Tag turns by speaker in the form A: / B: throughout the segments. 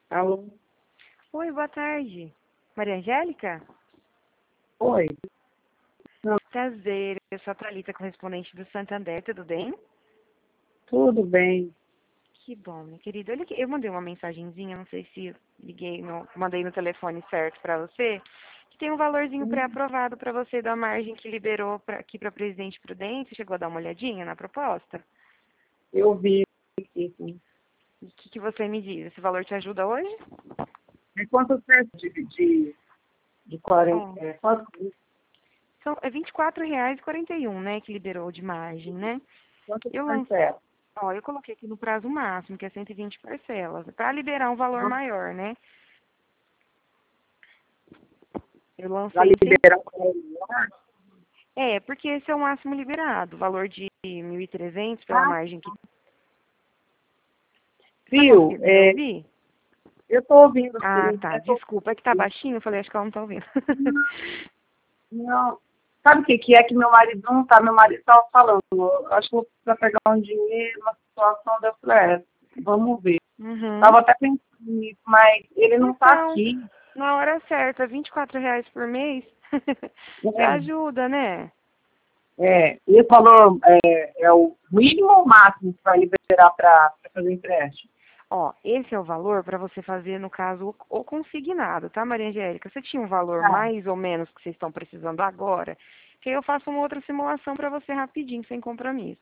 A: Alô?
B: Oi, boa tarde. Maria Angélica?
A: Oi. Não,
B: Prazer, eu sou a Thalita, correspondente do Santander, tudo bem?
A: tudo bem.
B: Que bom, minha querida. Eu mandei uma mensagenzinha, não sei se mandei no telefone certo para você, que tem um valorzinho pré-aprovado para você da margem que liberou aqui para Presidente Prudente. Você chegou a dar uma olhadinha na proposta?
A: Eu vi aqui, sim.
B: E o que você me diz? Esse valor te ajuda hoje?
A: É quanto tempo de 40?
B: Ó,
A: Quanto
B: é R$ 24,41, né, que liberou de margem, né? Eu lancei.
A: parcela?
B: Ó, eu coloquei aqui no prazo máximo, que é 120 parcelas, para liberar um valor maior, né? Eu
A: Vai
B: lancei sem.
A: liberar o valor?
B: Porque esse é o máximo liberado, valor de 1.300 pela
A: Ah,
B: margem que. Você tá
A: viu?
B: conseguindo me ouvir?
A: Eu estou ouvindo
B: Ah,
A: assim.
B: tá. Desculpa, é que tá baixinho, eu falei, acho que ela não tá ouvindo.
A: Não. Sabe o que é que meu marido não tá? Meu marido estava falando. Eu acho que vou precisar pegar um dinheiro, uma situação da falei, vamos ver.
B: Uhum.
A: Tava até pensando nisso, mas ele não está
B: Então,
A: aqui.
B: na hora certa, R$ 24 por mês, já
A: É.
B: ajuda, né?
A: Esse valor é o mínimo ou máximo que vai liberar para fazer empréstimo?
B: Ó, esse é o valor para você fazer, no caso, o consignado, tá, Maria Angélica? Você tinha um valor
A: Ah,
B: mais ou menos que vocês estão precisando agora, que aí eu faço uma outra simulação para você rapidinho, sem compromisso.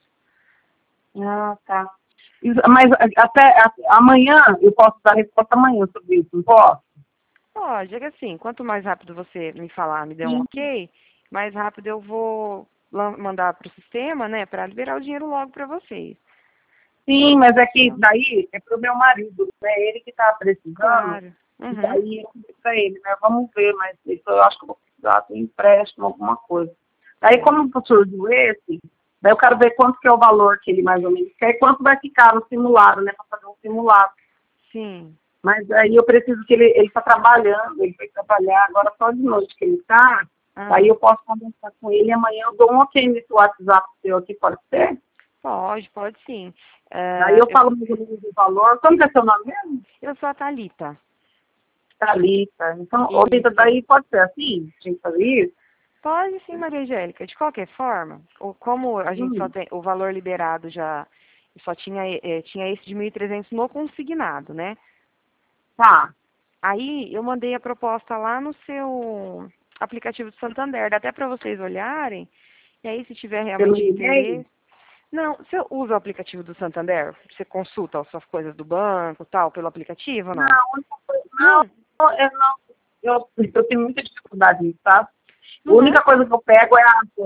A: tá. Mas amanhã, eu posso dar resposta amanhã sobre isso, não posso?
B: Pode, é que assim, quanto mais rápido você me falar, me der um
A: Sim.
B: ok, mais rápido eu vou mandar para o sistema, né, para liberar o dinheiro logo para vocês.
A: Sim, mas é que
B: Então,
A: daí é pro meu marido, né? Ele que tá precisando,
B: claro.
A: e
B: Uhum.
A: daí eu pedi pra ele, né? Vamos ver, mas isso eu acho que eu vou precisar de um empréstimo, alguma coisa. Daí,
B: É.
A: como surgiu esse, daí eu quero ver quanto que é o valor que ele mais ou menos quer e quanto vai ficar no simulado, né? Para fazer um simulado.
B: Sim.
A: Mas aí eu preciso que ele está trabalhando, ele foi trabalhar agora só de noite que ele está. Daí
B: Ah,
A: eu posso conversar com ele e amanhã eu dou um ok nesse WhatsApp seu aqui, pode ser?
B: pode sim.
A: Daí eu falo mais ou menos o valor. Como que é seu nome mesmo?
B: Eu sou a Thalita.
A: Thalita. Então, ô Rita,
B: Isso.
A: daí pode ser assim? Tinha que fazer isso?
B: Pode sim, Maria Angélica. De qualquer forma, como a gente só
A: Hum,
B: tem o valor liberado já, só tinha esse de 1.300 no consignado, né?
A: tá.
B: Aí eu mandei a proposta lá no seu aplicativo do Santander, dá até para vocês olharem. E aí, se tiver
A: Pelo
B: realmente
A: e-mail?
B: interesse. Não, você usa o aplicativo do Santander? Você consulta as suas coisas do banco, tal, pelo aplicativo ou
A: Não,
B: não?
A: a única coisa,
B: Não.
A: não, eu tenho muita dificuldade nisso, tá? A
B: Uhum.
A: única coisa que eu pego é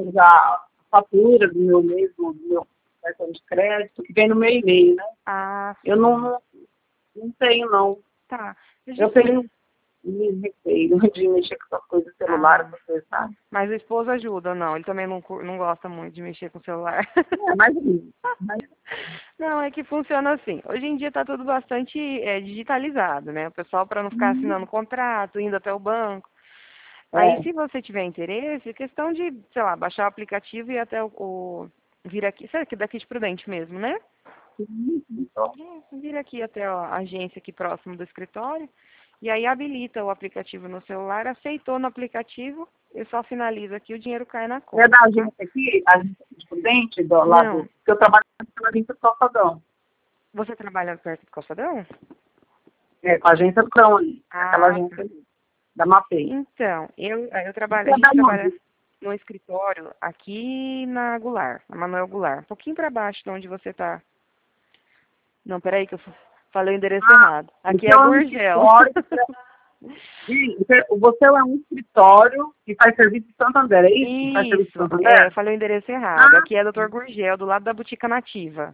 A: a fatura do meu mesmo, do meu cartão de crédito, que vem no meu e-mail, né?
B: Ah,
A: Eu
B: sim.
A: não tenho, não.
B: Tá. Deixa eu
A: Eu
B: explicar.
A: tenho receio de mexer com essas coisas celulares,
B: Ah.
A: você sabe?
B: Mas o esposo ajuda ou não? Ele também não gosta muito de mexer com o celular.
A: É, mais ou menos. Mas,
B: Não, é que funciona assim. Hoje em dia está tudo bastante digitalizado, né? O pessoal, para não ficar assinando contrato, indo até o banco. Aí,
A: é,
B: se você tiver interesse, é questão de, sei lá, baixar o aplicativo e ir até vir aqui, sei que daqui de Prudente mesmo, né?
A: então,
B: Vir aqui até a agência aqui próximo do escritório. E aí habilita o aplicativo no celular, aceitou no aplicativo, eu só finalizo aqui, o dinheiro cai na
A: é da
B: conta, tá?
A: agência aqui, a agência de Prudente, do lado,
B: Não.
A: que eu trabalho na agência do Calçadão.
B: Você trabalha perto do Calçadão?
A: Com a agência do Cão ali, aquela
B: Ah, tá.
A: agência ali, da MAPEI.
B: Então,
A: Você
B: a
A: é da
B: gente trabalha
A: onde?
B: no escritório aqui na Goulart, na Manuel Goulart, um pouquinho para baixo de onde você está. Não, peraí que eu falei o endereço
A: Ah,
B: errado. Aqui é
A: então é um
B: Gurgel.
A: escritório, você é um escritório que faz serviço de Santander, é isso? Faz serviço de
B: Isso, eu
A: Santander?
B: falei o endereço errado.
A: Ah,
B: Aqui é Dr. Gurgel, do lado da Botica Nativa.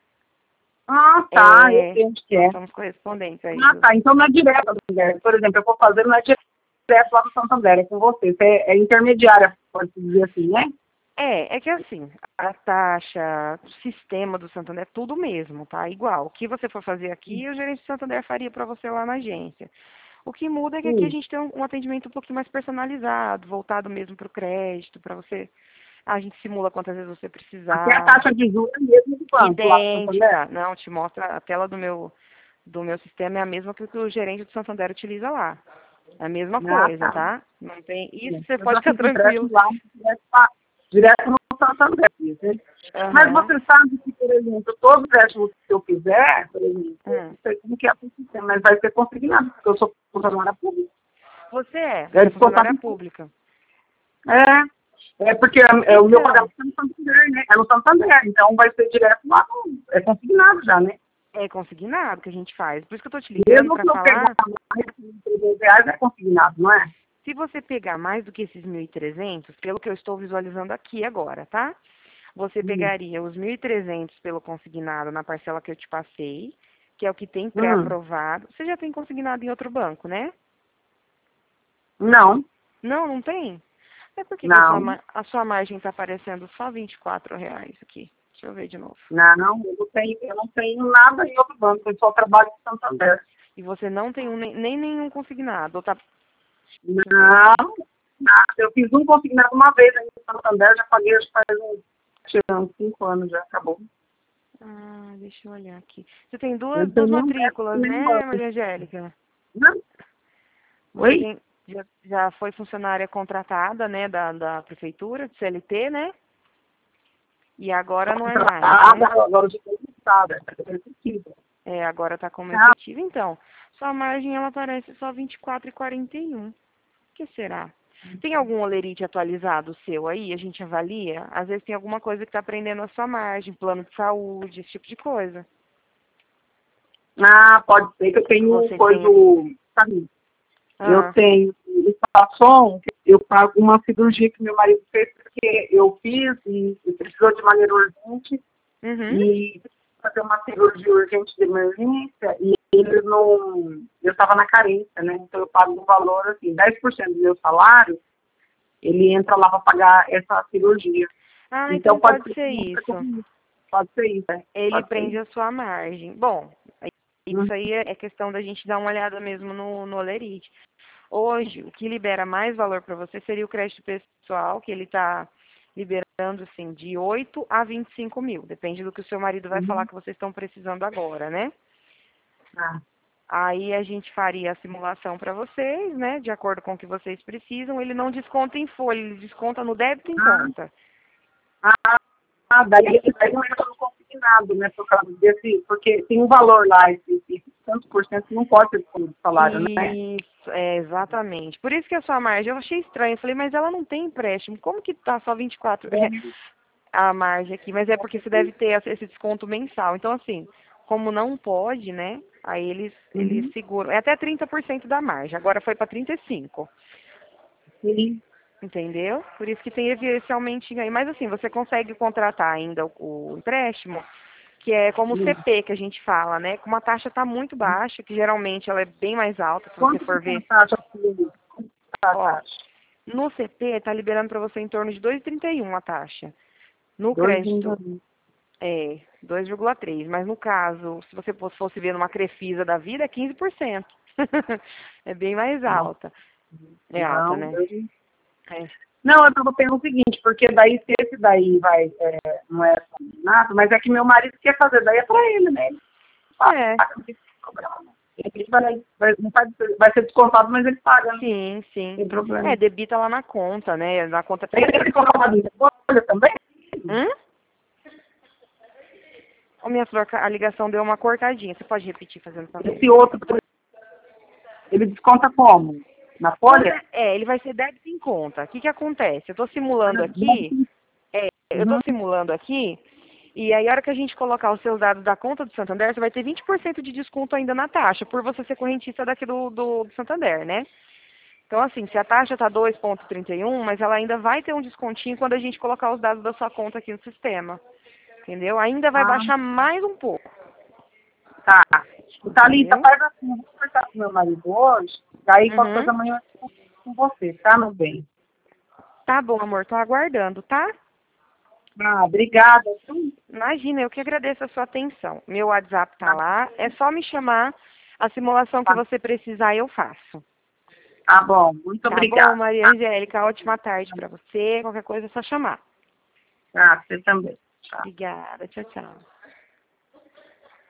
A: tá, eu
B: É,
A: sei onde que
B: nós
A: é.
B: somos correspondentes aí
A: Ah,
B: do.
A: tá, então não é direto do Santander. Por exemplo, eu vou fazer, não é direto lá do Santander, é com você. Você é intermediária, pode dizer assim, né?
B: É que assim, a taxa, o sistema do Santander é tudo mesmo, tá? Igual. O que você for fazer aqui, o gerente do Santander faria para você lá na agência. O que muda é que aqui a
A: Sim.
B: gente tem um atendimento um pouquinho mais personalizado, voltado mesmo para o crédito, para você. A gente simula quantas vezes você
A: Até a
B: precisar.
A: taxa de juros é mesmo do banco lá do Santander.
B: Idêntica. Não, te mostra a tela do meu. do meu sistema é a mesma que o gerente do Santander utiliza lá. É a mesma
A: Ah,
B: coisa,
A: tá.
B: tá? Não tem. Isso você
A: Eu
B: pode
A: já
B: ficar
A: fiz
B: tranquilo.
A: empréstimo lá, direto no Santander. Entende? Mas
B: Aham.
A: você sabe que, por exemplo, todo empréstimo que eu fizer, por exemplo, eu
B: Hum.
A: não sei como que é o sistema, mas vai ser consignado, porque eu sou funcionária pública.
B: Você é
A: É
B: funcionária
A: descontado.
B: pública.
A: É porque o meu
B: Então,
A: pagamento é no Santander, né? É no Santander, então vai ser direto lá, é consignado já, né?
B: é consignado que a gente faz. Por isso que eu tô te ligando
A: Mesmo
B: para
A: que eu pegar
B: falar.
A: mais de R$ 300, é consignado, não é?
B: Se você pegar mais do que esses 1.300, pelo que eu estou visualizando aqui agora, tá? Você
A: Hum.
B: pegaria os 1.300 pelo consignado na parcela que eu te passei, que é o que tem
A: Hum.
B: pré-aprovado. Você já tem consignado em outro banco, né?
A: Não,
B: Não, não tem? É porque que
A: não,
B: a sua margem está aparecendo só R$ 24 aqui. Deixa eu ver de novo.
A: não, eu não tenho nada em outro banco, eu só trabalho em Santander.
B: E você não tem nem nenhum consignado. Ou tá, deixa eu ver
A: Não,
B: aqui.
A: nada. Eu fiz um consignado uma vez aí em Santander, já paguei, acho que faz uns 5 anos, já acabou.
B: Ah, deixa eu olhar aqui. Você tem
A: Eu não
B: duas
A: tenho nenhum débito,
B: matrículas,
A: nenhum
B: né,
A: banco.
B: Maria Angélica?
A: Não?
B: Você
A: Oi?
B: tem, já foi funcionária contratada, né, da prefeitura, de CLT, né? E agora não é mais,
A: Contratada,
B: né?
A: agora eu já estou contratada, é efetiva.
B: É, agora está como
A: Ah,
B: efetivo. Então, sua margem ela aparece só 24,41. O que será? Tem algum olerite atualizado seu aí? A gente avalia? Às vezes tem alguma coisa que está prendendo a sua margem, plano de saúde, esse tipo de coisa.
A: pode ser que eu tenho
B: Você
A: coisa,
B: tem.
A: sabe? Eu
B: Ah,
A: tenho ultrassom, eu pago uma cirurgia que meu marido fez, porque eu fiz e precisou de maneira urgente,
B: uhum.
A: e fazer uma cirurgia urgente de emergência, e eles não. Eu estava na carência, né? Então eu pago um valor assim, 10% do meu salário, ele entra lá para pagar essa cirurgia.
B: Ah,
A: Então
B: então
A: pode
B: pode
A: ser
B: ser
A: que não
B: isso.
A: seja. Pode ser isso, né?
B: Ele
A: Pode ser
B: prende
A: isso.
B: a sua margem. Bom,
A: Hum.
B: isso aí é questão da gente dar uma olhada mesmo no olerite. Hoje, o que libera mais valor para você seria o crédito pessoal, que ele está liberando assim, de 8 a 25 mil. Depende do que o seu marido vai falar
A: Uhum.
B: que vocês estão precisando agora, né?
A: Ah.
B: Aí a gente faria a simulação para vocês, né? De acordo com o que vocês precisam. Ele não desconta em folha, ele desconta no débito em
A: Ah,
B: conta.
A: daí ele não entra no consignado, né? Por causa desse, porque tem um valor lá, esse tantos por cento não pode ser do salário, né?
B: Isso, exatamente. Por isso que a sua margem, eu achei estranho. Eu falei, mas ela não tem empréstimo. Como que tá só 24 a margem aqui? Mas é porque você deve ter esse desconto mensal. Então, assim, como não pode, né? Aí eles
A: Uhum.
B: seguram. É até 30% da margem. Agora foi para 35%.
A: Sim.
B: Entendeu? Por isso que tem esse aumentinho aí. Mas assim, você consegue contratar ainda o empréstimo, que é como o
A: Sim.
B: CP que a gente fala, né? Com uma taxa tá muito baixa, que geralmente ela é bem mais alta, se você
A: Quanto que
B: for
A: é a
B: ver.
A: taxa? Quanto que é a
B: Ó,
A: taxa?
B: no CP tá liberando para você em torno de 2,31 a taxa. No
A: 2,20.
B: crédito é 2,3, mas no caso, se você fosse ver numa Crefisa da vida, é 15%. É bem mais
A: Nossa,
B: alta. É alta,
A: não,
B: né?
A: 2,20.
B: É.
A: Não, eu estava pensando o seguinte, porque daí se esse daí vai, não é nada, mas é que meu marido quer fazer, daí é para ele, né? Ele paga,
B: É,
A: não tem problema. Ele vai ser descontado, mas ele paga, não
B: sim, sim.
A: tem problema.
B: É, debita lá na conta, né? Na conta.
A: Ele colocou de folha também?
B: Hum? Ô, minha flor, a ligação deu uma cortadinha. Você pode repetir fazendo favor?
A: Esse outro, ele desconta como? Na folha?
B: Ele vai ser débito em conta. O que que acontece? Eu estou simulando aqui,
A: Uhum.
B: eu estou simulando aqui, e aí a hora que a gente colocar os seus dados da conta do Santander, você vai ter 20% de desconto ainda na taxa, por você ser correntista daqui do Santander, né? Então, assim, se a taxa está 2,31, mas ela ainda vai ter um descontinho quando a gente colocar os dados da sua conta aqui no sistema. Entendeu? Ainda vai
A: Ah,
B: baixar mais um pouco.
A: tá. Thalita,
B: Entendeu?
A: faz assim, eu vou conversar com meu marido hoje, daí qualquer
B: Uhum.
A: coisa amanhã eu converso com você, tá, meu bem?
B: Tá bom, amor. Tô aguardando, tá?
A: Obrigada.
B: Imagina, eu que agradeço a sua atenção. Meu WhatsApp tá lá. É só me chamar. A simulação que
A: Tá,
B: você precisar, eu faço.
A: tá bom, muito
B: Tá bom,
A: obrigada.
B: Maria Angélica? Ótima tarde pra você. Qualquer coisa é só chamar.
A: Tá, você também. Tchau.
B: Obrigada. Tchau, tchau.